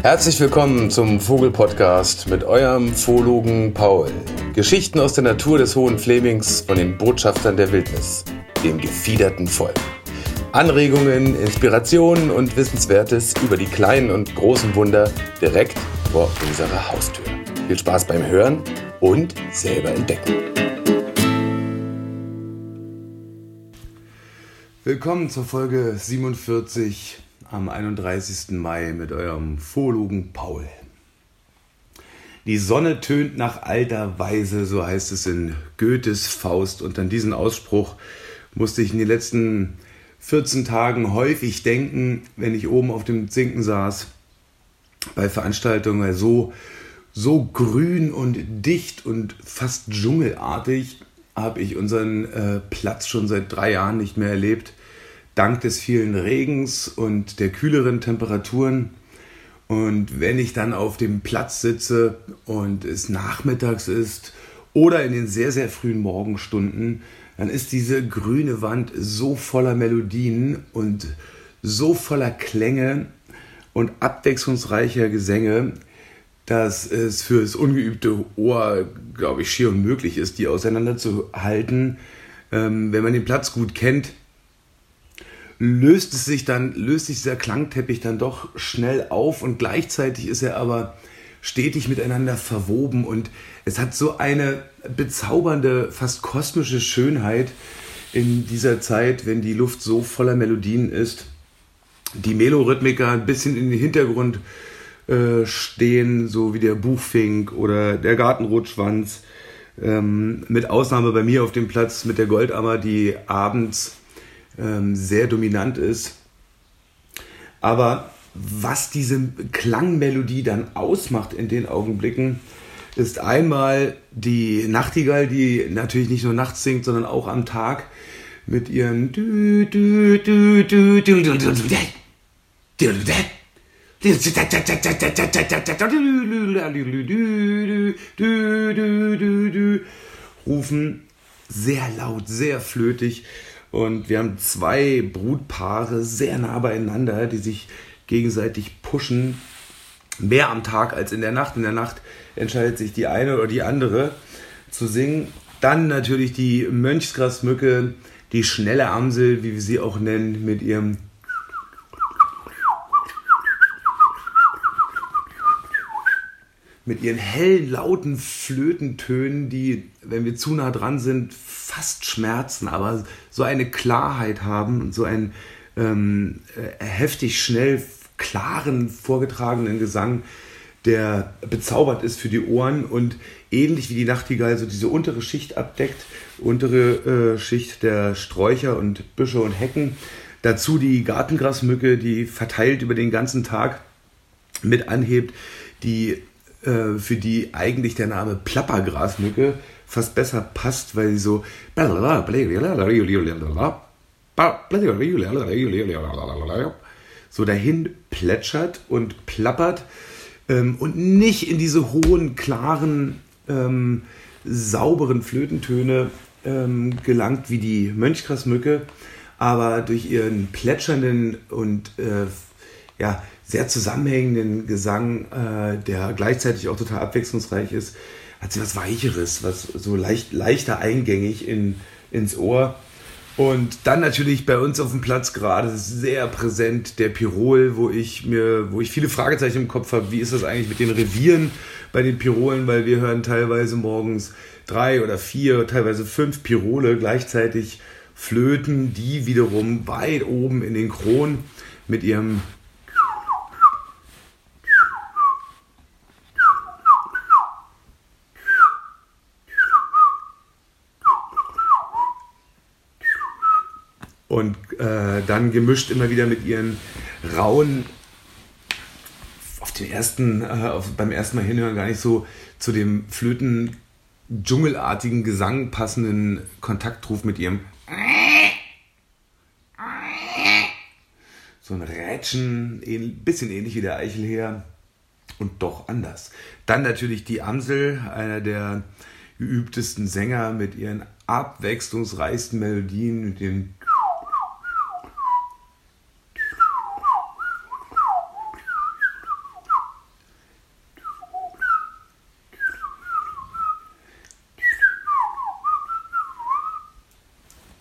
Herzlich willkommen zum Vogel-Podcast mit eurem Zoologen Paul. Geschichten aus der Natur des Hohen Flemings von den Botschaftern der Wildnis, dem gefiederten Volk. Anregungen, Inspirationen und Wissenswertes über die kleinen und großen Wunder direkt vor unserer Haustür. Viel Spaß beim Hören und selber entdecken. Willkommen zur Folge 47 am 31. Mai mit eurem Zoologen Paul. Die Sonne tönt nach alter Weise, so heißt es in Goethes Faust. Und an diesen Ausspruch musste ich in den letzten 14 Tagen häufig denken, wenn ich oben auf dem Zinken saß, bei Veranstaltungen, weil so grün und dicht und fast dschungelartig habe ich unseren Platz schon seit 3 Jahren nicht mehr erlebt. Dank des vielen Regens und der kühleren Temperaturen. Und wenn ich dann auf dem Platz sitze und es nachmittags ist oder in den sehr, sehr frühen Morgenstunden, dann ist diese grüne Wand so voller Melodien und so voller Klänge und abwechslungsreicher Gesänge, dass es für das ungeübte Ohr, glaube ich, schier unmöglich ist, die auseinanderzuhalten. Wenn man den Platz gut kennt, löst sich dieser Klangteppich dann doch schnell auf und gleichzeitig ist er aber stetig miteinander verwoben und es hat so eine bezaubernde, fast kosmische Schönheit in dieser Zeit, wenn die Luft so voller Melodien ist. Die Melorhythmiker ein bisschen in den Hintergrund stehen, so wie der Buchfink oder der Gartenrotschwanz, mit Ausnahme bei mir auf dem Platz mit der Goldammer, die abends sehr dominant ist. Aber was diese Klangmelodie dann ausmacht in den Augenblicken, ist einmal die Nachtigall, die natürlich nicht nur nachts singt, sondern auch am Tag mit ihren Rufen, sehr laut, sehr flötig. Und wir haben 2 Brutpaare sehr nah beieinander, die sich gegenseitig pushen. Mehr am Tag als in der Nacht. In der Nacht entscheidet sich die eine oder die andere zu singen. Dann natürlich die Mönchsgrasmücke, die schnelle Amsel, wie wir sie auch nennen, mit ihren hellen, lauten Flötentönen, die, wenn wir zu nah dran sind, fast schmerzen, aber so eine Klarheit haben und so einen heftig schnell klaren, vorgetragenen Gesang, der bezaubernd ist für die Ohren und ähnlich wie die Nachtigall so diese untere Schicht abdeckt, untere Schicht der Sträucher und Büsche und Hecken. Dazu die Gartengrasmücke, die verteilt über den ganzen Tag mit anhebt, die für die eigentlich der Name Plappergrasmücke fast besser passt, weil sie so dahin plätschert und plappert und nicht in diese hohen, klaren, sauberen Flötentöne gelangt wie die Mönchsgrasmücke, aber durch ihren plätschernden und sehr zusammenhängenden Gesang, der gleichzeitig auch total abwechslungsreich ist, hat sie was Weicheres, was so leichter eingängig ins Ohr. Und dann natürlich bei uns auf dem Platz gerade sehr präsent der Pirol, wo ich viele Fragezeichen im Kopf habe. Wie ist das eigentlich mit den Revieren bei den Pirolen? Weil wir hören teilweise morgens 3 oder 4, teilweise 5 Pirole gleichzeitig flöten, die wiederum weit oben in den Kronen mit ihrem und dann gemischt immer wieder mit ihren rauen, beim ersten Mal hinhören gar nicht so zu dem Flöten-dschungelartigen Gesang passenden Kontaktruf mit ihrem so ein Rätschen, bisschen ähnlich wie der Eichelheer und doch anders. Dann natürlich die Amsel, einer der geübtesten Sänger mit ihren abwechslungsreichsten Melodien, mit den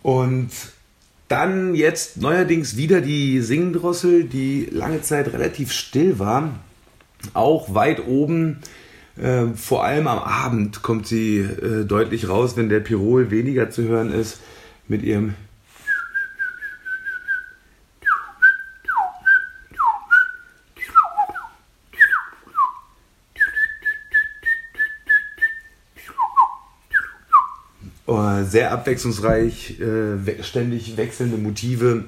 Und dann jetzt neuerdings wieder die Singdrossel, die lange Zeit relativ still war. Auch weit oben, vor allem am Abend kommt sie deutlich raus, wenn der Pirol weniger zu hören ist, mit ihrem sehr abwechslungsreich, ständig wechselnde Motive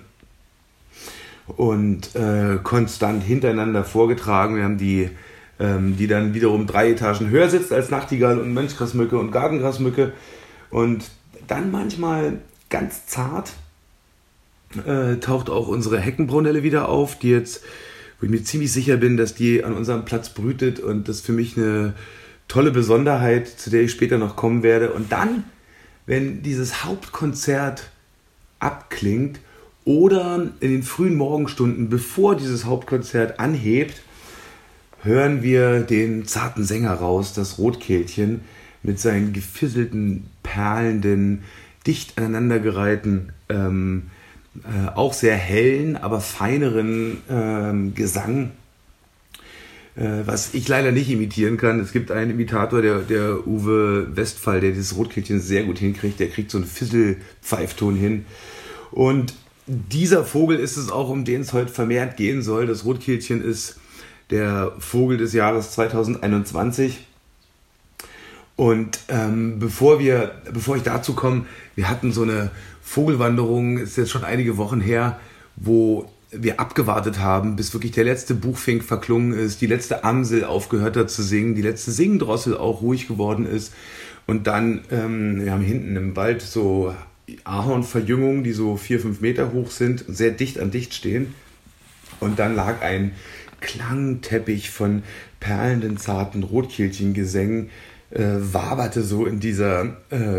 und konstant hintereinander vorgetragen. Wir haben die dann wiederum 3 Etagen höher sitzt als Nachtigall und Mönchgrasmücke und Gartengrasmücke. Und dann manchmal ganz zart taucht auch unsere Heckenbraunelle wieder auf, die jetzt, wo ich mir ziemlich sicher bin, dass die an unserem Platz brütet, und das ist für mich eine tolle Besonderheit, zu der ich später noch kommen werde. Und dann, wenn dieses Hauptkonzert abklingt oder in den frühen Morgenstunden, bevor dieses Hauptkonzert anhebt, hören wir den zarten Sänger raus, das Rotkehlchen, mit seinen gefisselten, perlenden, dicht aneinandergereihten, auch sehr hellen, aber feineren Gesang, was ich leider nicht imitieren kann. Es gibt einen Imitator, der Uwe Westphal, der dieses Rotkehlchen sehr gut hinkriegt. Der kriegt so einen Fisselpfeifton hin. Und dieser Vogel ist es auch, um den es heute vermehrt gehen soll. Das Rotkehlchen ist der Vogel des Jahres 2021. Und bevor ich dazu komme, wir hatten so eine Vogelwanderung, ist jetzt schon einige Wochen her, wo wir abgewartet haben, bis wirklich der letzte Buchfink verklungen ist, die letzte Amsel aufgehört hat zu singen, die letzte Singdrossel auch ruhig geworden ist. Und dann, wir haben hinten im Wald so Ahornverjüngungen, die so 4-5 Meter hoch sind, sehr dicht an dicht stehen. Und dann lag ein Klangteppich von perlenden, zarten Rotkehlchengesängen, waberte so in dieser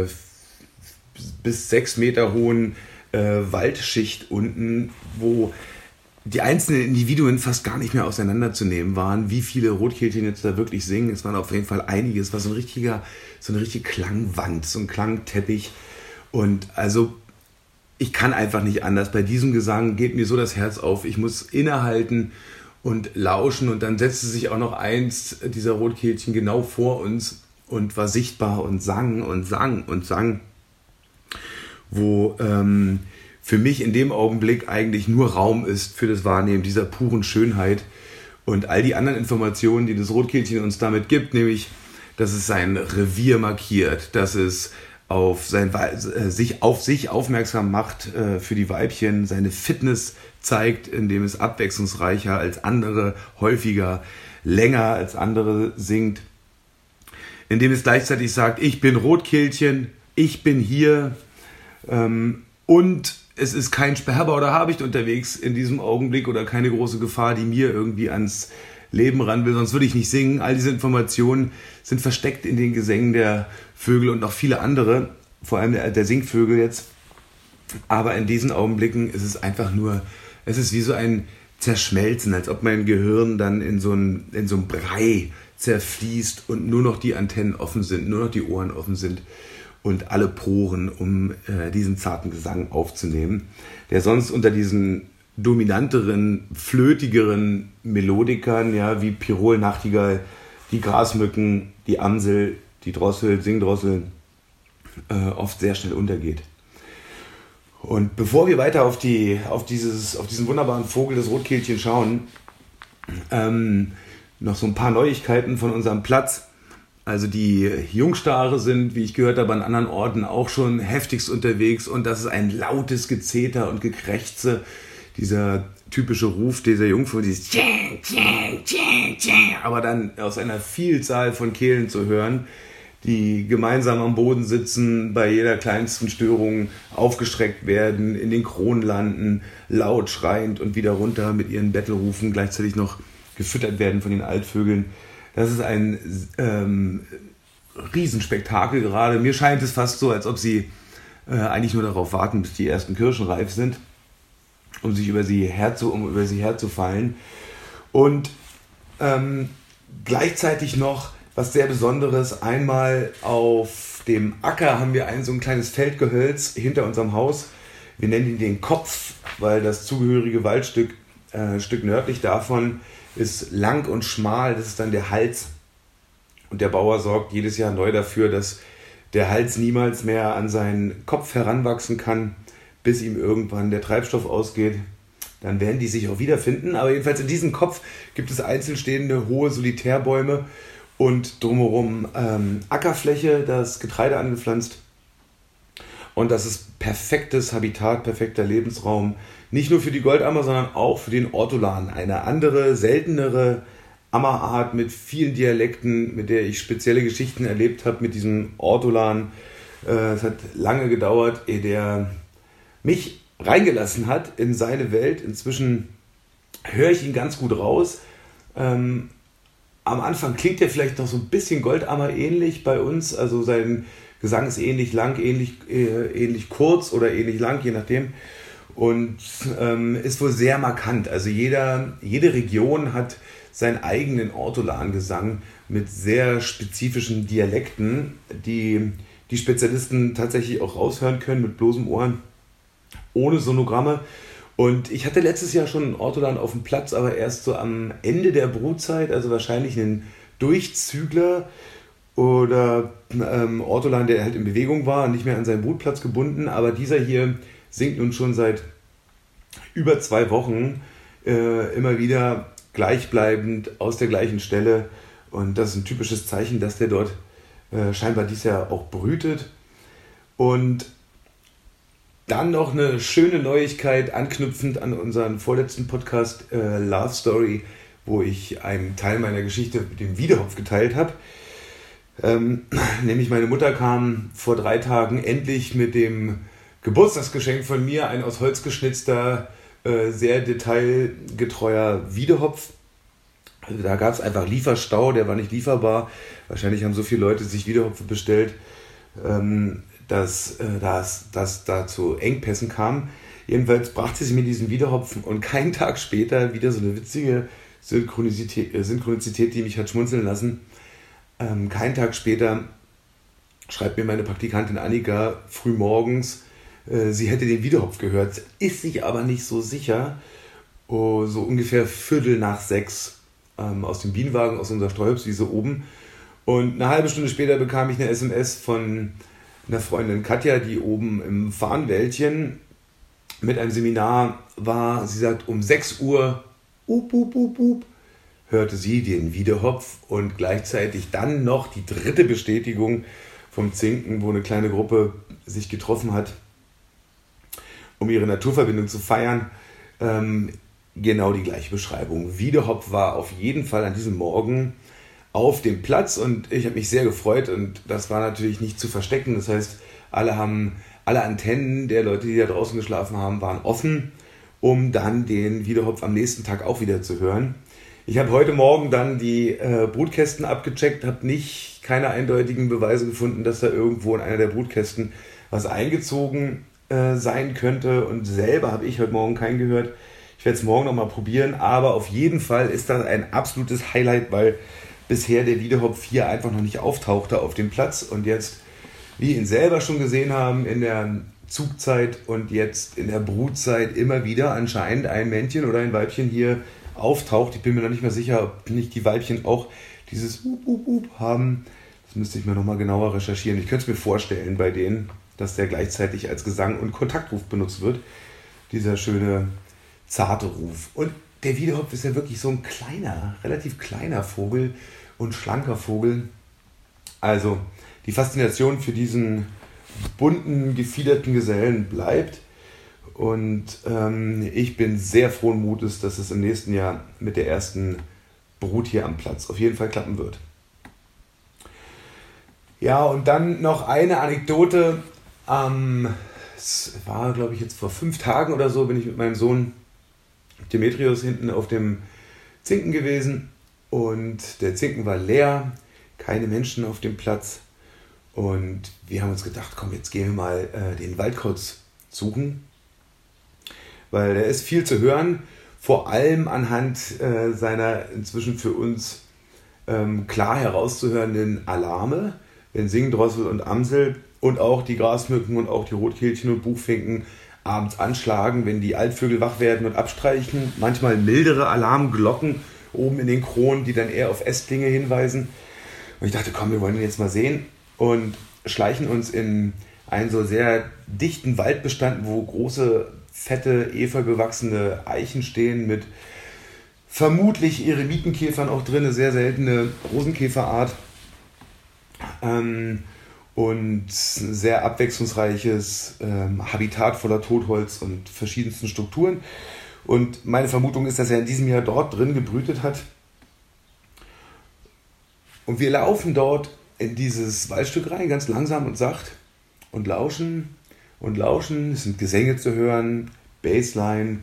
bis 6 Meter hohen Waldschicht unten, wo die einzelnen Individuen fast gar nicht mehr auseinanderzunehmen waren, wie viele Rotkehlchen jetzt da wirklich singen. Es waren auf jeden Fall einige. Es war so eine richtige Klangwand, so ein Klangteppich. Und also ich kann einfach nicht anders. Bei diesem Gesang geht mir so das Herz auf. Ich muss innehalten und lauschen. Und dann setzte sich auch noch eins dieser Rotkehlchen genau vor uns und war sichtbar und sang und sang und sang, wo für mich in dem Augenblick eigentlich nur Raum ist für das Wahrnehmen dieser puren Schönheit und all die anderen Informationen, die das Rotkehlchen uns damit gibt, nämlich, dass es sein Revier markiert, dass es sich aufmerksam macht für die Weibchen, seine Fitness zeigt, indem es abwechslungsreicher als andere, häufiger, länger als andere singt, indem es gleichzeitig sagt, ich bin Rotkehlchen, ich bin hier, und es ist kein Sperber oder Habicht unterwegs in diesem Augenblick oder keine große Gefahr, die mir irgendwie ans Leben ran will, sonst würde ich nicht singen. All diese Informationen sind versteckt in den Gesängen der Vögel und noch viele andere, vor allem der Singvögel jetzt. Aber in diesen Augenblicken ist es einfach nur, es ist wie so ein Zerschmelzen, als ob mein Gehirn dann in so einem Brei zerfließt und nur noch die Antennen offen sind, nur noch die Ohren offen sind und alle Poren, um diesen zarten Gesang aufzunehmen, der sonst unter diesen dominanteren, flötigeren Melodikern, ja, wie Pirol, Nachtigall, die Grasmücken, die Amsel, die Drossel, Singdrossel, oft sehr schnell untergeht. Und bevor wir weiter auf diesen wunderbaren Vogel, das Rotkehlchen, schauen, noch so ein paar Neuigkeiten von unserem Platz. Also die Jungstare sind, wie ich gehört habe, an anderen Orten auch schon heftigst unterwegs, und das ist ein lautes Gezeter und Gekrächze, dieser typische Ruf dieser Jungvögel, dieses Tschäng, Tschäng, Tschäng, Tschäng, aber dann aus einer Vielzahl von Kehlen zu hören, die gemeinsam am Boden sitzen, bei jeder kleinsten Störung aufgestreckt werden, in den Kronen landen, laut schreiend und wieder runter mit ihren Bettelrufen gleichzeitig noch gefüttert werden von den Altvögeln. Das ist ein Riesenspektakel gerade. Mir scheint es fast so, als ob sie eigentlich nur darauf warten, bis die ersten Kirschen reif sind, um über sie herzufallen. Und gleichzeitig noch was sehr Besonderes, einmal auf auf dem Acker haben wir so ein kleines Feldgehölz hinter unserem Haus. Wir nennen ihn den Kopf, weil das zugehörige Waldstück Stück nördlich davon ist lang und schmal. Das ist dann der Hals. Und der Bauer sorgt jedes Jahr neu dafür, dass der Hals niemals mehr an seinen Kopf heranwachsen kann, bis ihm irgendwann der Treibstoff ausgeht. Dann werden die sich auch wiederfinden. Aber jedenfalls in diesem Kopf gibt es einzeln stehende hohe Solitärbäume und drumherum Ackerfläche, das Getreide angepflanzt. Und das ist perfektes Habitat, perfekter Lebensraum. Nicht nur für die Goldammer, sondern auch für den Ortolan. Eine andere, seltenere Ammerart mit vielen Dialekten, mit der ich spezielle Geschichten erlebt habe mit diesem Ortolan. Es hat lange gedauert, ehe der mich reingelassen hat in seine Welt. Inzwischen höre ich ihn ganz gut raus. Am Anfang klingt er vielleicht noch so ein bisschen Goldammer ähnlich bei uns. Also sein Gesang ist ähnlich lang, ähnlich kurz oder ähnlich lang, je nachdem. Und ist wohl sehr markant. Also jede Region hat seinen eigenen Ortolan-Gesang mit sehr spezifischen Dialekten, die die Spezialisten tatsächlich auch raushören können mit bloßem Ohr, ohne Sonogramme. Und ich hatte letztes Jahr schon einen Ortolan auf dem Platz, aber erst so am Ende der Brutzeit, also wahrscheinlich einen Durchzügler oder Ortolan, der halt in Bewegung war und nicht mehr an seinen Brutplatz gebunden. Aber dieser hier singt nun schon seit über 2 Wochen immer wieder gleichbleibend aus der gleichen Stelle. Und das ist ein typisches Zeichen, dass der dort scheinbar dieses Jahr auch brütet. Und dann noch eine schöne Neuigkeit, anknüpfend an unseren vorletzten Podcast Love Story, wo ich einen Teil meiner Geschichte mit dem Wiedehopf geteilt habe. Nämlich meine Mutter kam vor 3 Tagen endlich mit dem Geburtstagsgeschenk von mir, ein aus Holz geschnitzter, sehr detailgetreuer Wiedehopf. Also da gab es einfach Lieferstau, der war nicht lieferbar. Wahrscheinlich haben so viele Leute sich Wiedehopfe bestellt, dass da zu Engpässen kam. Jedenfalls brachte sie mir diesen Wiedehopfen und keinen Tag später wieder so eine witzige Synchronizität, die mich hat schmunzeln lassen. Keinen Tag später schreibt mir meine Praktikantin Annika früh morgens, sie hätte den Wiedehopf gehört, ist sich aber nicht so sicher. So ungefähr 5:45 aus dem Bienenwagen, aus unserer Streuobstwiese oben. Und eine halbe Stunde später bekam ich eine SMS von einer Freundin Katja, die oben im Farnwäldchen mit einem Seminar war. Sie sagt, um 6 Uhr hörte sie den Wiedehopf und gleichzeitig dann noch die 3. Bestätigung vom Zinken, wo eine kleine Gruppe sich getroffen hat, um ihre Naturverbindung zu feiern. Genau die gleiche Beschreibung. Wiedehopf war auf jeden Fall an diesem Morgen auf dem Platz und ich habe mich sehr gefreut und das war natürlich nicht zu verstecken. Das heißt, alle Antennen der Leute, die da draußen geschlafen haben, waren offen, um dann den Wiedehopf am nächsten Tag auch wieder zu hören. Ich habe heute Morgen dann die Brutkästen abgecheckt, habe keine eindeutigen Beweise gefunden, dass da irgendwo in einer der Brutkästen was eingezogen sein könnte und selber habe ich heute Morgen keinen gehört. Ich werde es morgen nochmal probieren, aber auf jeden Fall ist das ein absolutes Highlight, weil bisher der Wiedehopf hier einfach noch nicht auftauchte auf dem Platz und jetzt, wie ihn selber schon gesehen haben, in der Zugzeit und jetzt in der Brutzeit immer wieder anscheinend ein Männchen oder ein Weibchen hier auftaucht. Ich bin mir noch nicht mehr sicher, ob nicht die Weibchen auch dieses haben. Das müsste ich mir nochmal genauer recherchieren. Ich könnte es mir vorstellen bei denen, dass der gleichzeitig als Gesang und Kontaktruf benutzt wird. Dieser schöne, zarte Ruf. Und der Wiedehopf ist ja wirklich so ein relativ kleiner Vogel und schlanker Vogel. Also die Faszination für diesen bunten, gefiederten Gesellen bleibt. Und ich bin sehr frohen Mutes, dass es im nächsten Jahr mit der ersten Brut hier am Platz auf jeden Fall klappen wird. Ja, und dann noch eine Anekdote. Es war, glaube ich, jetzt vor 5 Tagen oder so, bin ich mit meinem Sohn Demetrius hinten auf dem Zinken gewesen. Und der Zinken war leer, keine Menschen auf dem Platz. Und wir haben uns gedacht, komm, jetzt gehen wir mal den Waldkauz suchen. Weil er ist viel zu hören, vor allem anhand seiner inzwischen für uns klar herauszuhörenden Alarme. wenn Singdrossel und Amsel und auch die Grasmücken und auch die Rotkehlchen und Buchfinken abends anschlagen, wenn die Altvögel wach werden und abstreichen. Manchmal mildere Alarmglocken oben in den Kronen, die dann eher auf Ästlinge hinweisen. Und ich dachte, komm, wir wollen ihn jetzt mal sehen und schleichen uns in einen so sehr dichten Waldbestand, wo große, fette, efeubewachsene Eichen stehen mit vermutlich Eremitenkäfern auch drin, eine sehr seltene Rosenkäferart. Und ein sehr abwechslungsreiches Habitat voller Totholz und verschiedensten Strukturen. Und meine Vermutung ist, dass er in diesem Jahr dort drin gebrütet hat. Und wir laufen dort in dieses Waldstück rein, ganz langsam und sacht, und lauschen und lauschen. Es sind Gesänge zu hören, Bassline,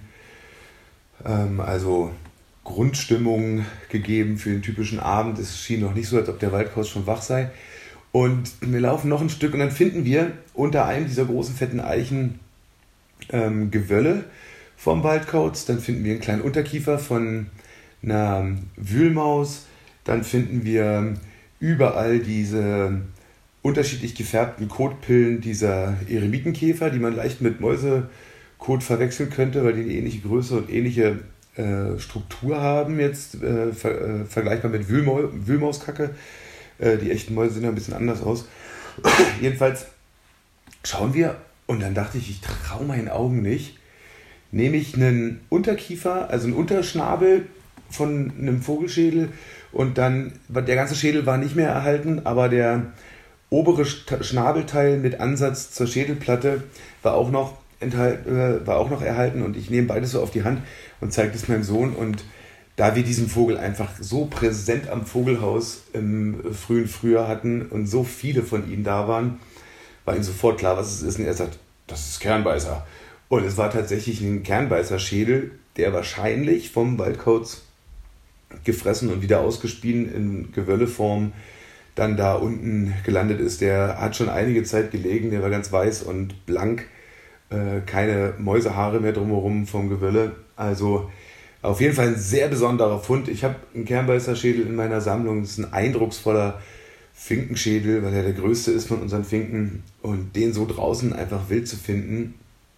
also Grundstimmung gegeben für den typischen Abend. Es schien noch nicht so, als ob der Waldkauz schon wach sei. Und wir laufen noch ein Stück und dann finden wir unter einem dieser großen, fetten Eichen Gewölle vom Waldkauz. Dann finden wir einen kleinen Unterkiefer von einer Wühlmaus. Dann finden wir überall diese unterschiedlich gefärbten Kotpillen dieser Eremitenkäfer, die man leicht mit Mäusekot verwechseln könnte, weil die eine ähnliche Größe und ähnliche Struktur haben, jetzt vergleichbar mit Wühlmauskacke. Die echten Mäuse sehen ja ein bisschen anders aus. Jedenfalls schauen wir und dann dachte ich traue meinen Augen nicht. Nehme ich einen Unterkiefer, also einen Unterschnabel von einem Vogelschädel und dann, der ganze Schädel war nicht mehr erhalten, aber der obere Schnabelteil mit Ansatz zur Schädelplatte war auch noch erhalten und ich nehme beides so auf die Hand und zeige das meinem Sohn und da wir diesen Vogel einfach so präsent am Vogelhaus im frühen Frühjahr hatten und so viele von ihnen da waren, war ihm sofort klar, was es ist. Und er sagt, das ist Kernbeißer. Und es war tatsächlich ein Kernbeißerschädel, der wahrscheinlich vom Waldkauz gefressen und wieder ausgespien in Gewölleform dann da unten gelandet ist. Der hat schon einige Zeit gelegen, der war ganz weiß und blank, keine Mäusehaare mehr drumherum vom Gewölle. Also auf jeden Fall ein sehr besonderer Fund. Ich habe einen Kernbeißerschädel in meiner Sammlung. Das ist ein eindrucksvoller Finkenschädel, weil er der größte ist von unseren Finken. Und den so draußen einfach wild zu finden,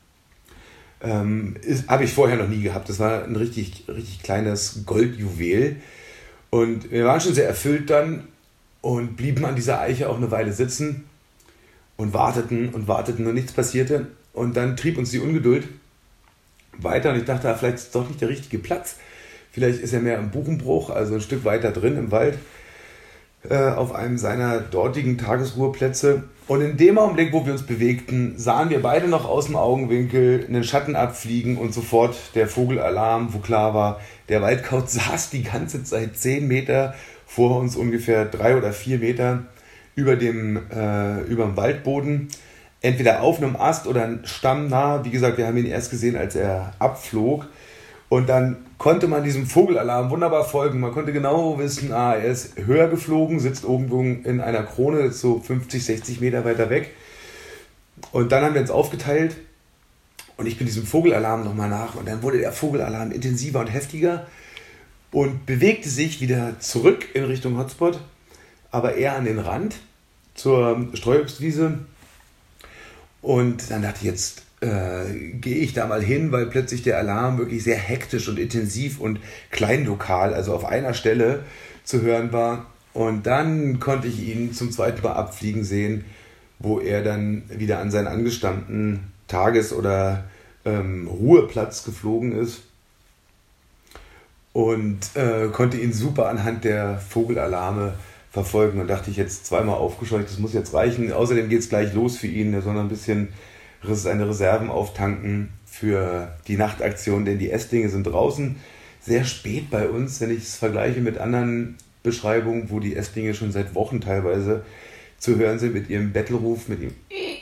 habe ich vorher noch nie gehabt. Das war ein richtig, richtig kleines Goldjuwel. Und wir waren schon sehr erfüllt dann und blieben an dieser Eiche auch eine Weile sitzen und warteten und nichts passierte. Und dann trieb uns die Ungeduld weiter und ich dachte, vielleicht ist es doch nicht der richtige Platz. Vielleicht ist er mehr im Buchenbruch, also ein Stück weiter drin im Wald, auf einem seiner dortigen Tagesruheplätze. Und in dem Augenblick, wo wir uns bewegten, sahen wir beide noch aus dem Augenwinkel einen Schatten abfliegen und sofort der Vogelalarm, wo klar war, der Waldkauz saß die ganze Zeit 10 Meter vor uns, ungefähr 3 oder 4 Meter über dem Waldboden. Entweder auf einem Ast oder ein Stamm nah. Wie gesagt, wir haben ihn erst gesehen, als er abflog. Und dann konnte man diesem Vogelalarm wunderbar folgen. Man konnte genau wissen, er ist höher geflogen, sitzt oben in einer Krone, ist so 50, 60 Meter weiter weg. Und dann haben wir uns aufgeteilt und ich bin diesem Vogelalarm nochmal nach. Und dann wurde der Vogelalarm intensiver und heftiger und bewegte sich wieder zurück in Richtung Hotspot, aber eher an den Rand zur Streuobstwiese. Und dann dachte ich, jetzt gehe ich da mal hin, weil plötzlich der Alarm wirklich sehr hektisch und intensiv und kleinlokal, also auf einer Stelle zu hören war. Und dann konnte ich ihn zum zweiten Mal abfliegen sehen, wo er dann wieder an seinen angestammten Tages- oder Ruheplatz geflogen ist. Und konnte ihn super anhand der Vogelalarme verfolgen und dachte ich, jetzt zweimal aufgescheucht, das muss jetzt reichen. Außerdem geht es gleich los für ihn, er soll noch ein bisschen seine Reserven auftanken für die Nachtaktion, denn die Ästlinge sind draußen sehr spät bei uns, wenn ich es vergleiche mit anderen Beschreibungen, wo die Ästlinge schon seit Wochen teilweise zu hören sind mit ihrem Bettelruf, mit ihm.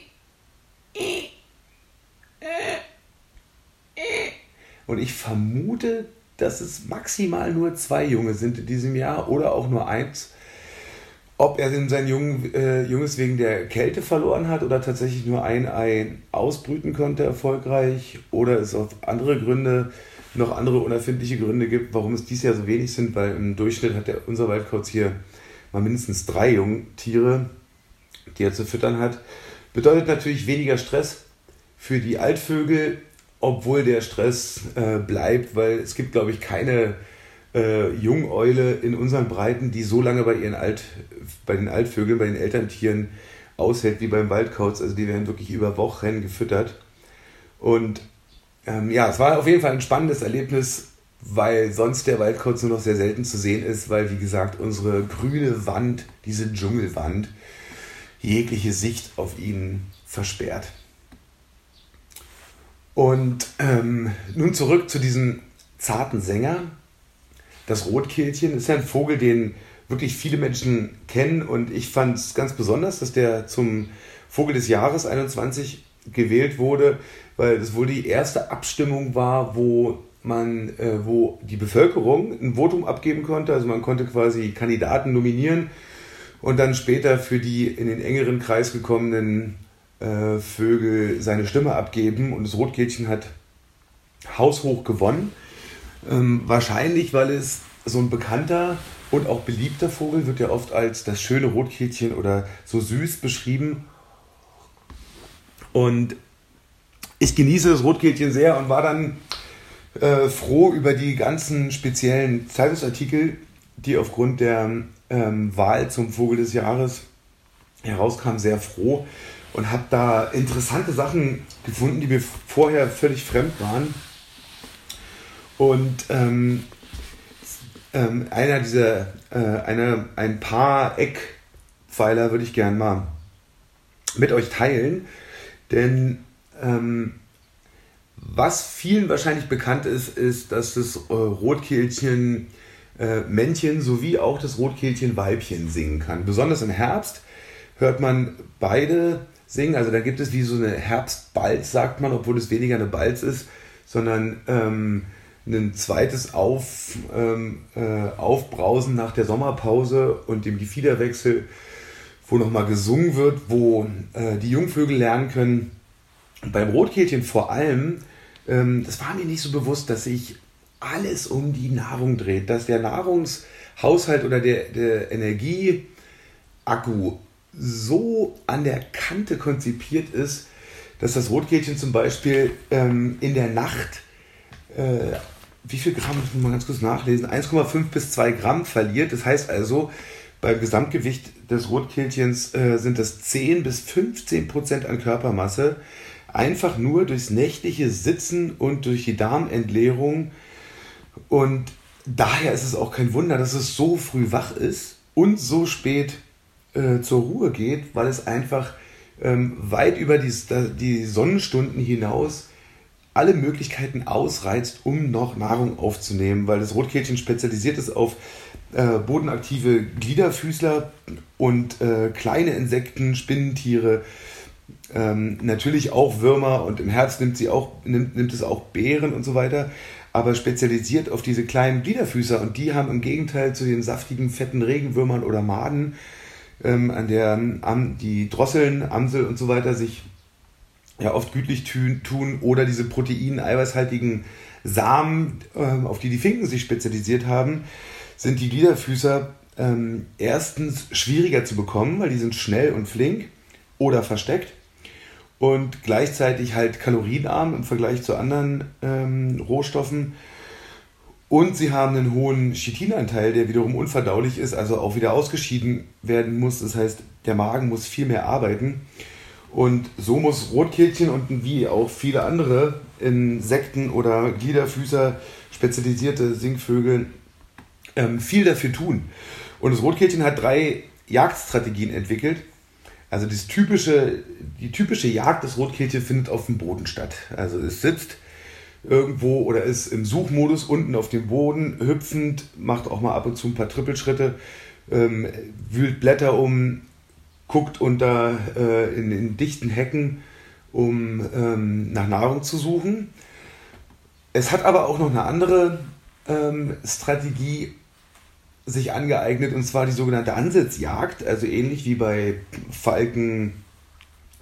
Und ich vermute, dass es maximal nur 2 Junge sind in diesem Jahr oder auch nur 1. Ob er denn sein Junges wegen der Kälte verloren hat oder tatsächlich nur ein Ei ausbrüten konnte erfolgreich oder es auf andere Gründe, noch andere unerfindliche Gründe gibt, warum es dieses Jahr so wenig sind, weil im Durchschnitt hat unser Waldkauz hier mal mindestens 3 Jungtiere. die er zu füttern hat. Bedeutet natürlich weniger Stress für die Altvögel, obwohl der Stress bleibt, weil es gibt, glaube ich, keine Jungeule in unseren Breiten, die so lange bei den Altvögeln, bei den Elterntieren aushält wie beim Waldkauz. Also die werden wirklich über Wochen gefüttert. Und es war auf jeden Fall ein spannendes Erlebnis, weil sonst der Waldkauz nur noch sehr selten zu sehen ist, weil, wie gesagt, unsere grüne Wand, diese Dschungelwand, jegliche Sicht auf ihn versperrt. Und nun zurück zu diesem zarten Sänger. Das Rotkehlchen ist ja ein Vogel, den wirklich viele Menschen kennen, und ich fand es ganz besonders, dass der zum Vogel des Jahres 21 gewählt wurde, weil es wohl die erste Abstimmung war, wo die Bevölkerung ein Votum abgeben konnte. Also man konnte quasi Kandidaten nominieren und dann später für die in den engeren Kreis gekommenen Vögel seine Stimme abgeben, und das Rotkehlchen hat haushoch gewonnen. Wahrscheinlich, weil es so ein bekannter und auch beliebter Vogel, wird ja oft als das schöne Rotkehlchen oder so süß beschrieben. Und ich genieße das Rotkehlchen sehr und war dann froh über die ganzen speziellen Zeitungsartikel, die aufgrund der Wahl zum Vogel des Jahres herauskamen, sehr froh, und habe da interessante Sachen gefunden, die mir vorher völlig fremd waren. Und ein paar Eckpfeiler würde ich gerne mal mit euch teilen, denn was vielen wahrscheinlich bekannt ist, dass das Rotkehlchen Männchen sowie auch das Rotkehlchen Weibchen singen kann. Besonders im Herbst hört man beide singen. Also da gibt es wie so eine Herbstbalz, sagt man, obwohl es weniger eine Balz ist, sondern ein zweites Aufbrausen nach der Sommerpause und dem Gefiederwechsel, wo nochmal gesungen wird, wo die Jungvögel lernen können. Und beim Rotkehlchen vor allem, das war mir nicht so bewusst, dass sich alles um die Nahrung dreht, dass der Nahrungshaushalt oder der Energieakku so an der Kante konzipiert ist, dass das Rotkehlchen zum Beispiel in der Nacht, wie viel Gramm, muss man mal ganz kurz nachlesen, 1,5 bis 2 Gramm verliert. Das heißt also, beim Gesamtgewicht des Rotkehlchens sind das 10 bis 15% an Körpermasse, einfach nur durchs nächtliche Sitzen und durch die Darmentleerung. Und daher ist es auch kein Wunder, dass es so früh wach ist und so spät zur Ruhe geht, weil es einfach weit über die Sonnenstunden hinaus alle Möglichkeiten ausreizt, um noch Nahrung aufzunehmen, weil das Rotkehlchen spezialisiert ist auf bodenaktive Gliederfüßler und kleine Insekten, Spinnentiere, natürlich auch Würmer, und im Herbst nimmt es auch Beeren und so weiter, aber spezialisiert auf diese kleinen Gliederfüßer, und die haben im Gegenteil zu den saftigen, fetten Regenwürmern oder Maden, an der die Drosseln, Amsel und so weiter sich ja oft gütlich tun, oder diese protein-eiweißhaltigen Samen, auf die Finken sich spezialisiert haben, sind die Gliederfüßer erstens schwieriger zu bekommen, weil die sind schnell und flink oder versteckt, und gleichzeitig halt kalorienarm im Vergleich zu anderen Rohstoffen. Und sie haben einen hohen Chitinanteil, der wiederum unverdaulich ist, also auch wieder ausgeschieden werden muss. Das heißt, der Magen muss viel mehr arbeiten. Und so muss Rotkehlchen und wie auch viele andere Insekten oder Gliederfüßer spezialisierte Singvögel viel dafür tun. Und das Rotkehlchen hat 3 Jagdstrategien entwickelt. Also die typische Jagd des Rotkehlchen findet auf dem Boden statt. Also es sitzt irgendwo oder ist im Suchmodus unten auf dem Boden hüpfend, macht auch mal ab und zu ein paar Trippelschritte, wühlt Blätter um, guckt in dichten Hecken, um nach Nahrung zu suchen. Es hat aber auch noch eine andere Strategie sich angeeignet, und zwar die sogenannte Ansitzjagd, also ähnlich wie bei Falken,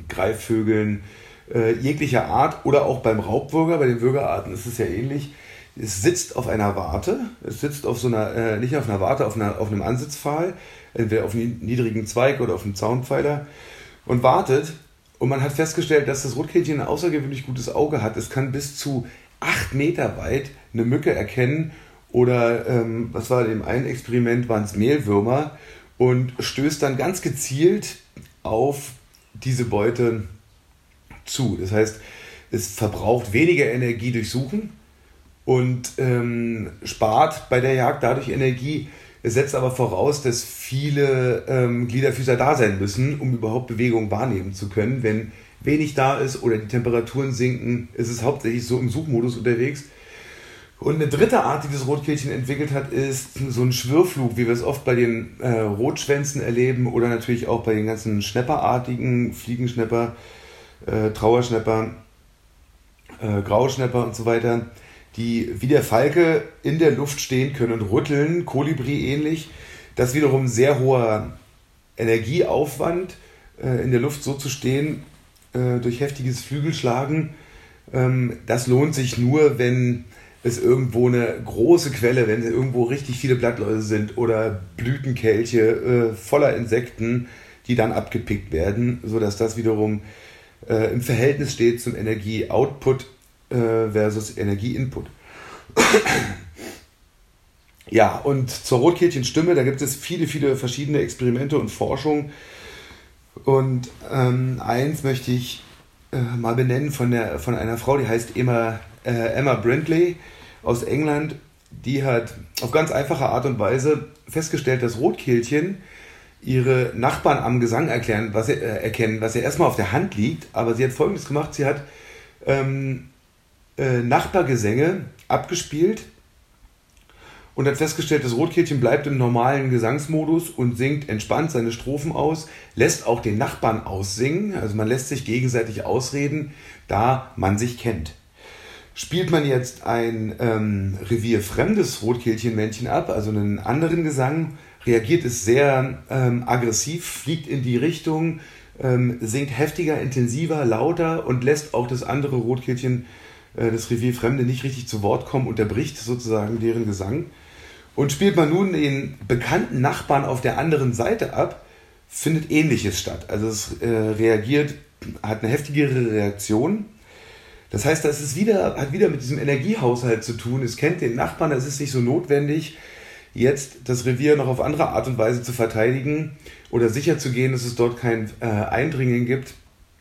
Greifvögeln jeglicher Art, oder auch beim Raubwürger, bei den Würgerarten ist es ja ähnlich. Es sitzt auf einer Warte, es sitzt auf so einer, nicht auf einer Warte, auf einem Ansitzpfahl, entweder auf einem niedrigen Zweig oder auf einem Zaunpfeiler und wartet. Und man hat festgestellt, dass das Rotkehlchen ein außergewöhnlich gutes Auge hat. Es kann bis zu 8 Meter weit eine Mücke erkennen oder, was war in dem einen Experiment, waren es Mehlwürmer und stößt dann ganz gezielt auf diese Beute zu. Das heißt, es verbraucht weniger Energie durch Suchen und spart bei der Jagd dadurch Energie. Es setzt aber voraus, dass viele Gliederfüßer da sein müssen, um überhaupt Bewegung wahrnehmen zu können. Wenn wenig da ist oder die Temperaturen sinken, ist es hauptsächlich so im Suchmodus unterwegs. Und eine dritte Art, die das Rotkehlchen entwickelt hat, ist so ein Schwirrflug, wie wir es oft bei den Rotschwänzen erleben oder natürlich auch bei den ganzen Schnepperartigen, Fliegenschnepper, Trauerschnepper, Grauschnepper und so weiter, die wie der Falke in der Luft stehen können und rütteln, Kolibri ähnlich. Das wiederum sehr hoher Energieaufwand, in der Luft so zu stehen, durch heftiges Flügelschlagen. Das lohnt sich nur, wenn es irgendwo eine große Quelle, wenn irgendwo richtig viele Blattläuse sind oder Blütenkelche voller Insekten, die dann abgepickt werden, sodass das wiederum im Verhältnis steht zum Energie-Output versus Energie-Input. Ja, und zur Rotkehlchenstimme, da gibt es viele, viele verschiedene Experimente und Forschung. Und eins möchte ich mal benennen von einer Frau, die heißt Emma Brindley aus England. Die hat auf ganz einfache Art und Weise festgestellt, dass Rotkehlchen ihre Nachbarn am Gesang erkennen, was ja erstmal auf der Hand liegt. Aber sie hat Folgendes gemacht, sie hat Nachbargesänge abgespielt und hat festgestellt, das Rotkehlchen bleibt im normalen Gesangsmodus und singt entspannt seine Strophen aus, lässt auch den Nachbarn aussingen, also man lässt sich gegenseitig ausreden, da man sich kennt. Spielt man jetzt ein revierfremdes Rotkehlchenmännchen ab, also einen anderen Gesang, reagiert es sehr aggressiv, fliegt in die Richtung, singt heftiger, intensiver, lauter und lässt auch das andere Rotkehlchen, das Revierfremde, nicht richtig zu Wort kommen, unterbricht sozusagen deren Gesang. Und spielt man nun den bekannten Nachbarn auf der anderen Seite ab, findet Ähnliches statt. Also es reagiert, hat eine heftigere Reaktion. Das heißt, das ist hat wieder mit diesem Energiehaushalt zu tun. Es kennt den Nachbarn, es ist nicht so notwendig, jetzt das Revier noch auf andere Art und Weise zu verteidigen oder sicherzugehen, dass es dort kein Eindringen gibt.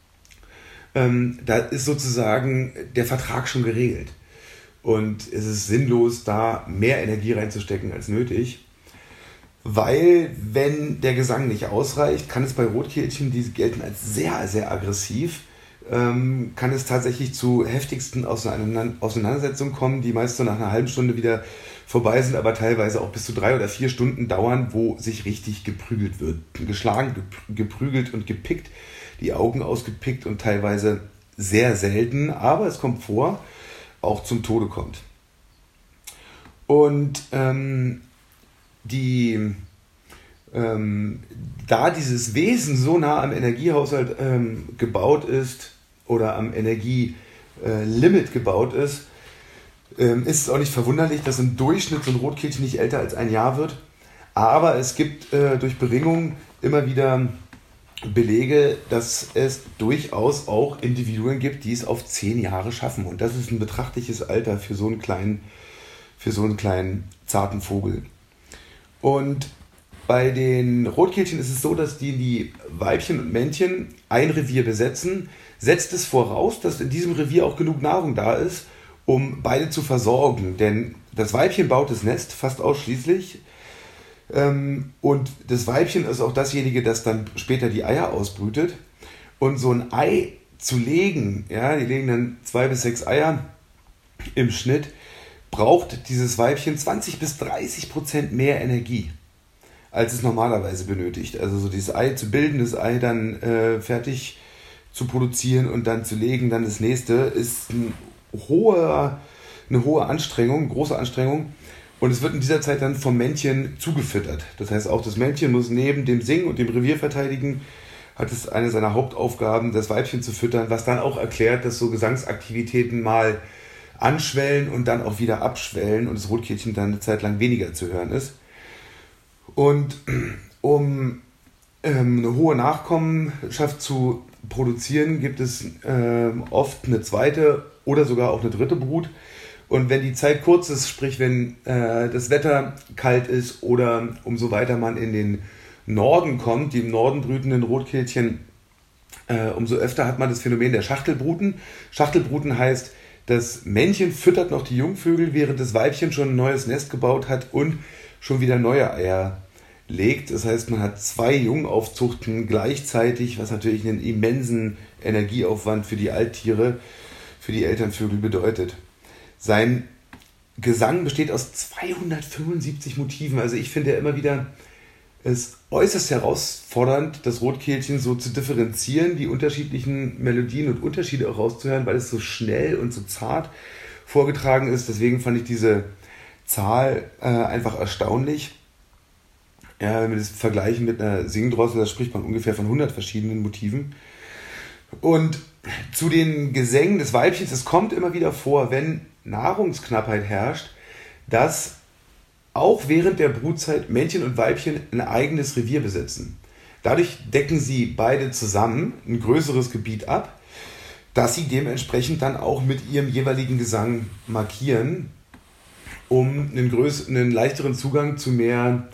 Da ist sozusagen der Vertrag schon geregelt. Und es ist sinnlos, da mehr Energie reinzustecken als nötig. Weil, wenn der Gesang nicht ausreicht, kann es bei Rotkehlchen, die gelten als sehr, sehr aggressiv, kann es tatsächlich zu heftigsten Auseinandersetzungen kommen, die meist so nach einer halben Stunde wieder vorbei sind, aber teilweise auch bis zu 3 oder 4 Stunden dauern, wo sich richtig geprügelt wird. Geschlagen, geprügelt und gepickt, die Augen ausgepickt und teilweise sehr selten, aber es kommt vor, auch zum Tode kommt. Und da dieses Wesen so nah am Energiehaushalt gebaut ist oder am Energielimit gebaut ist, ist es auch nicht verwunderlich, dass im Durchschnitt so ein Rotkehlchen nicht älter als ein Jahr wird. Aber es gibt durch Beringung immer wieder Belege, dass es durchaus auch Individuen gibt, die es auf 10 Jahre schaffen. Und das ist ein betrachtliches Alter für so einen kleinen zarten Vogel. Und bei den Rotkehlchen ist es so, dass die Weibchen und Männchen ein Revier besetzen, setzt es voraus, dass in diesem Revier auch genug Nahrung da ist, um beide zu versorgen. Denn das Weibchen baut das Nest fast ausschließlich. Und das Weibchen ist auch dasjenige, das dann später die Eier ausbrütet. Und so ein Ei zu legen, ja, die legen dann 2 bis 6 Eier im Schnitt, braucht dieses Weibchen 20-30% mehr Energie, als es normalerweise benötigt. Also so dieses Ei zu bilden, das Ei dann fertig zu produzieren und dann zu legen, dann das nächste, ist eine hohe Anstrengung, große Anstrengung. Und es wird in dieser Zeit dann vom Männchen zugefüttert. Das heißt, auch das Männchen muss neben dem Singen und dem Revier verteidigen, hat es eine seiner Hauptaufgaben, das Weibchen zu füttern, was dann auch erklärt, dass so Gesangsaktivitäten mal anschwellen und dann auch wieder abschwellen und das Rotkehlchen dann eine Zeit lang weniger zu hören ist. Und um eine hohe Nachkommenschaft zu produzieren, gibt es oft eine zweite oder sogar auch eine dritte Brut. Und wenn die Zeit kurz ist, sprich wenn das Wetter kalt ist oder umso weiter man in den Norden kommt, die im Norden brütenden Rotkehlchen, umso öfter hat man das Phänomen der Schachtelbruten. Schachtelbruten heißt, das Männchen füttert noch die Jungvögel, während das Weibchen schon ein neues Nest gebaut hat und schon wieder neue Eier legt. Das heißt, man hat 2 Jungaufzuchten gleichzeitig, was natürlich einen immensen Energieaufwand für die Alttiere, für die Elternvögel bedeutet. Sein Gesang besteht aus 275 Motiven. Also ich finde ja immer wieder es äußerst herausfordernd, das Rotkehlchen so zu differenzieren, die unterschiedlichen Melodien und Unterschiede auch rauszuhören, weil es so schnell und so zart vorgetragen ist. Deswegen fand ich diese Zahl einfach erstaunlich. Ja, wenn wir das vergleichen mit einer Singdrossel, da spricht man ungefähr von 100 verschiedenen Motiven. Und zu den Gesängen des Weibchens, es kommt immer wieder vor, wenn Nahrungsknappheit herrscht, dass auch während der Brutzeit Männchen und Weibchen ein eigenes Revier besitzen. Dadurch decken sie beide zusammen ein größeres Gebiet ab, das sie dementsprechend dann auch mit ihrem jeweiligen Gesang markieren, um einen leichteren Zugang zu mehr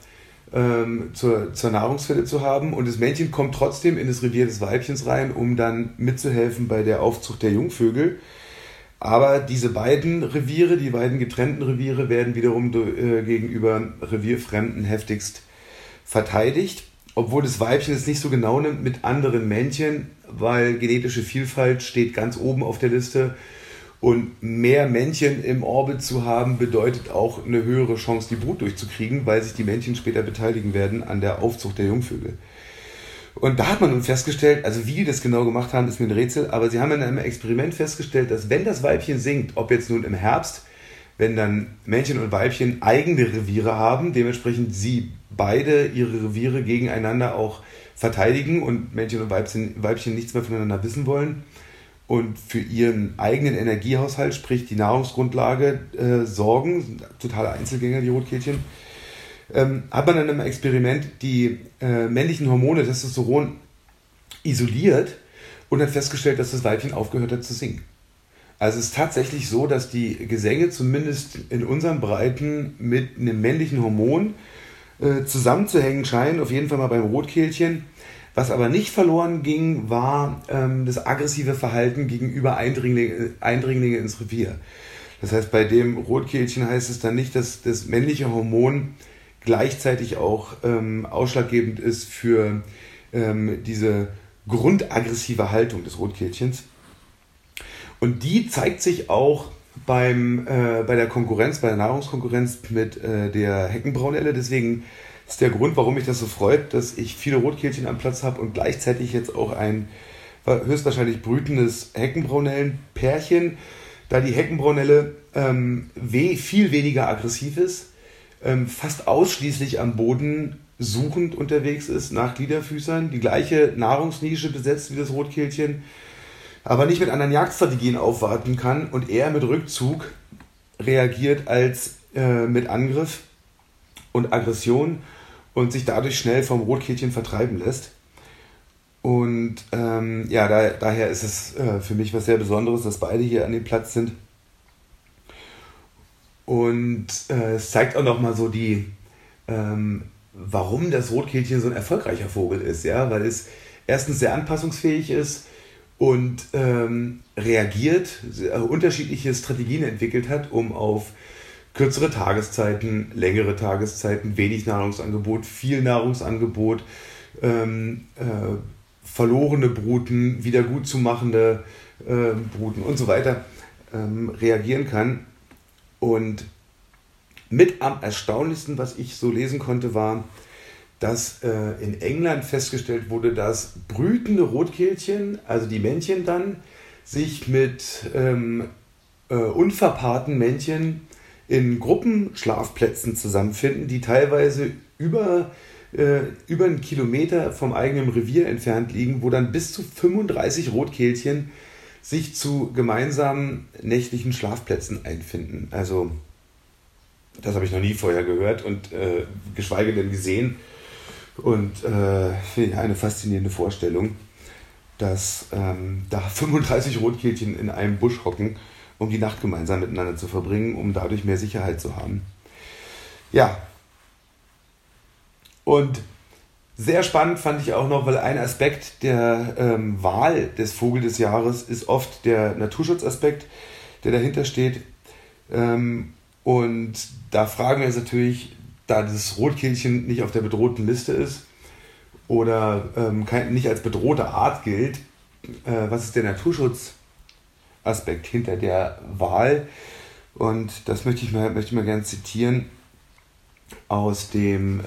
zur Nahrungsquelle zu haben. Und das Männchen kommt trotzdem in das Revier des Weibchens rein, um dann mitzuhelfen bei der Aufzucht der Jungvögel. Aber diese beiden Reviere, die beiden getrennten Reviere, werden wiederum gegenüber Revierfremden heftigst verteidigt, obwohl das Weibchen es nicht so genau nimmt mit anderen Männchen, weil genetische Vielfalt steht ganz oben auf der Liste. Und mehr Männchen im Orbit zu haben, bedeutet auch eine höhere Chance, die Brut durchzukriegen, weil sich die Männchen später beteiligen werden an der Aufzucht der Jungvögel. Und da hat man nun festgestellt, also wie die das genau gemacht haben, ist mir ein Rätsel, aber sie haben in einem Experiment festgestellt, dass wenn das Weibchen singt, ob jetzt nun im Herbst, wenn dann Männchen und Weibchen eigene Reviere haben, dementsprechend sie beide ihre Reviere gegeneinander auch verteidigen und Männchen und Weibchen nichts mehr voneinander wissen wollen, und für ihren eigenen Energiehaushalt, sprich die Nahrungsgrundlage, sorgen, totale Einzelgänger, die Rotkehlchen, hat man dann im Experiment die männlichen Hormone Testosteron isoliert und hat festgestellt, dass das Weibchen aufgehört hat zu singen. Also es ist tatsächlich so, dass die Gesänge zumindest in unseren Breiten mit einem männlichen Hormon zusammenzuhängen scheinen, auf jeden Fall mal beim Rotkehlchen. Was aber nicht verloren ging, war das aggressive Verhalten gegenüber Eindringlinge ins Revier. Das heißt, bei dem Rotkehlchen heißt es dann nicht, dass das männliche Hormon gleichzeitig auch ausschlaggebend ist für diese grundaggressive Haltung des Rotkehlchens. Und die zeigt sich auch bei der Konkurrenz, bei der Nahrungskonkurrenz mit der Heckenbraunelle. Deswegen ist der Grund, warum mich das so freut, dass ich viele Rotkehlchen am Platz habe und gleichzeitig jetzt auch ein höchstwahrscheinlich brütendes Heckenbraunellenpärchen, da die Heckenbraunelle viel weniger aggressiv ist, fast ausschließlich am Boden suchend unterwegs ist nach Gliederfüßern, die gleiche Nahrungsnische besetzt wie das Rotkehlchen, aber nicht mit anderen Jagdstrategien aufwarten kann und eher mit Rückzug reagiert als mit Angriff und Aggression und sich dadurch schnell vom Rotkehlchen vertreiben lässt. Und daher ist es für mich was sehr Besonderes, dass beide hier an dem Platz sind. Und es zeigt auch nochmal so warum das Rotkehlchen so ein erfolgreicher Vogel ist. Ja? Weil es erstens sehr anpassungsfähig ist und reagiert, unterschiedliche Strategien entwickelt hat, um auf kürzere Tageszeiten, längere Tageszeiten, wenig Nahrungsangebot, viel Nahrungsangebot, verlorene Bruten, wieder gut zu machende Bruten und so weiter reagieren kann. Und mit am erstaunlichsten, was ich so lesen konnte, war, dass in England festgestellt wurde, dass brütende Rotkehlchen, also die Männchen dann, sich mit unverpaarten Männchen in Gruppenschlafplätzen zusammenfinden, die teilweise über einen Kilometer vom eigenen Revier entfernt liegen, wo dann bis zu 35 Rotkehlchen sich zu gemeinsamen nächtlichen Schlafplätzen einfinden. Also das habe ich noch nie vorher gehört und geschweige denn gesehen. Und eine faszinierende Vorstellung, dass da 35 Rotkehlchen in einem Busch hocken, um die Nacht gemeinsam miteinander zu verbringen, um dadurch mehr Sicherheit zu haben. Ja. Und sehr spannend fand ich auch noch, weil ein Aspekt der Wahl des Vogel des Jahres ist oft der Naturschutzaspekt, der dahinter steht. Und da fragen wir uns natürlich, da das Rotkehlchen nicht auf der bedrohten Liste ist oder nicht als bedrohte Art gilt, was ist der Naturschutzaspekt hinter der Wahl? Und das möchte ich mal gerne zitieren aus dem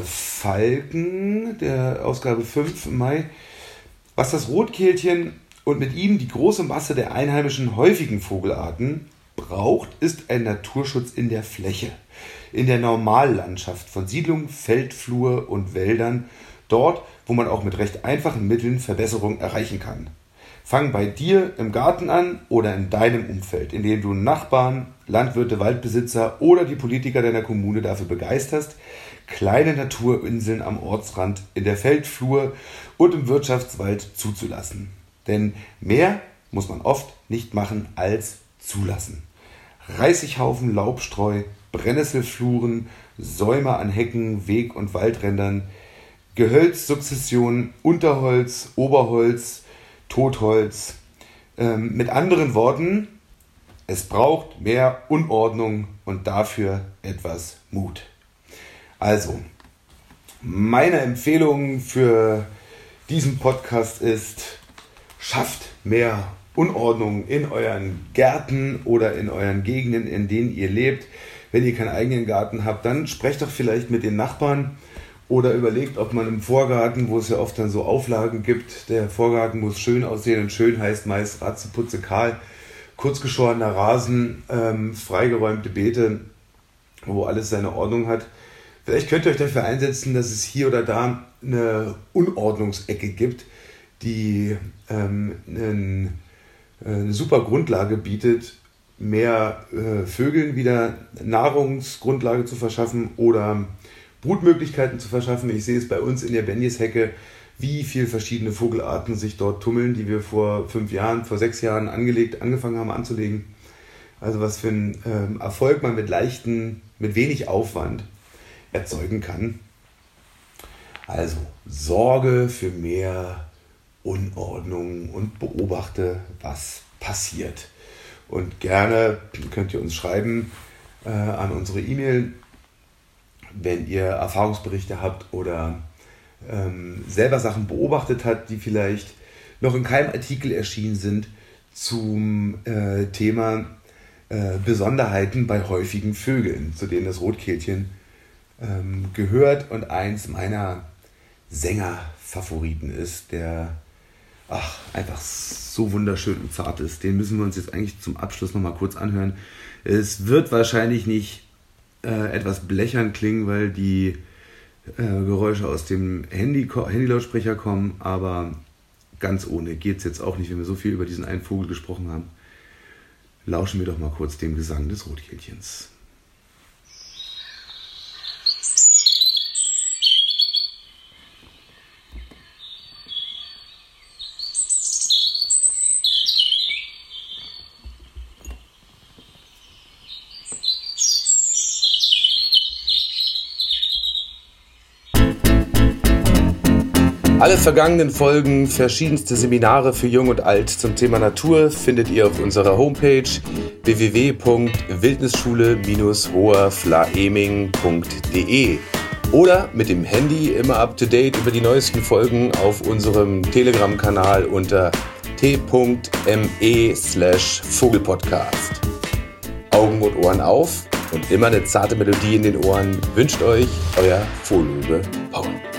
Falken der Ausgabe 5 im Mai. Was das Rotkehlchen und mit ihm die große Masse der einheimischen häufigen Vogelarten braucht, ist ein Naturschutz in der Fläche, in der Normallandschaft von Siedlungen, Feldflur und Wäldern, dort, wo man auch mit recht einfachen Mitteln Verbesserung erreichen kann. Fang bei dir im Garten an oder in deinem Umfeld, indem du Nachbarn, Landwirte, Waldbesitzer oder die Politiker deiner Kommune dafür begeisterst, kleine Naturinseln am Ortsrand, in der Feldflur und im Wirtschaftswald zuzulassen. Denn mehr muss man oft nicht machen als zulassen. Reisighaufen, Laubstreu, Brennnesselfluren, Säume an Hecken, Weg- und Waldrändern, Gehölzsukzessionen, Unterholz, Oberholz, Totholz. Mit anderen Worten, es braucht mehr Unordnung und dafür etwas Mut. Also, meine Empfehlung für diesen Podcast ist, schafft mehr Unordnung in euren Gärten oder in euren Gegenden, in denen ihr lebt. Wenn ihr keinen eigenen Garten habt, dann sprecht doch vielleicht mit den Nachbarn oder überlegt, ob man im Vorgarten, wo es ja oft dann so Auflagen gibt, der Vorgarten muss schön aussehen und schön heißt meist ratzeputze kahl, kurzgeschorener Rasen, freigeräumte Beete, wo alles seine Ordnung hat. Vielleicht könnt ihr euch dafür einsetzen, dass es hier oder da eine Unordnungsecke gibt, die eine super Grundlage bietet, mehr Vögeln wieder Nahrungsgrundlage zu verschaffen oder Brutmöglichkeiten zu verschaffen. Ich sehe es bei uns in der Benjeshecke, wie viele verschiedene Vogelarten sich dort tummeln, die wir vor 6 Jahren angefangen haben anzulegen. Also was für einen Erfolg man mit wenig Aufwand erzeugen kann. Also sorge für mehr Unordnung und beobachte, was passiert. Und gerne könnt ihr uns schreiben an unsere E-Mail, wenn ihr Erfahrungsberichte habt oder selber Sachen beobachtet habt, die vielleicht noch in keinem Artikel erschienen sind zum Thema Besonderheiten bei häufigen Vögeln, zu denen das Rotkehlchen gehört und eins meiner Sängerfavoriten ist, der einfach so wunderschön und zart ist. Den müssen wir uns jetzt eigentlich zum Abschluss nochmal kurz anhören. Es wird wahrscheinlich nicht etwas blechern klingen, weil die Geräusche aus dem Handylautsprecher kommen, aber ganz ohne geht es jetzt auch nicht, wenn wir so viel über diesen einen Vogel gesprochen haben. Lauschen wir doch mal kurz dem Gesang des Rotkehlchens. Alle vergangenen Folgen, verschiedenste Seminare für Jung und Alt zum Thema Natur findet ihr auf unserer Homepage www.wildnisschule-hoherflaeming.de oder mit dem Handy immer up to date über die neuesten Folgen auf unserem Telegram-Kanal unter t.me/Vogelpodcast. Augen und Ohren auf und immer eine zarte Melodie in den Ohren wünscht euch euer Vologe Paul.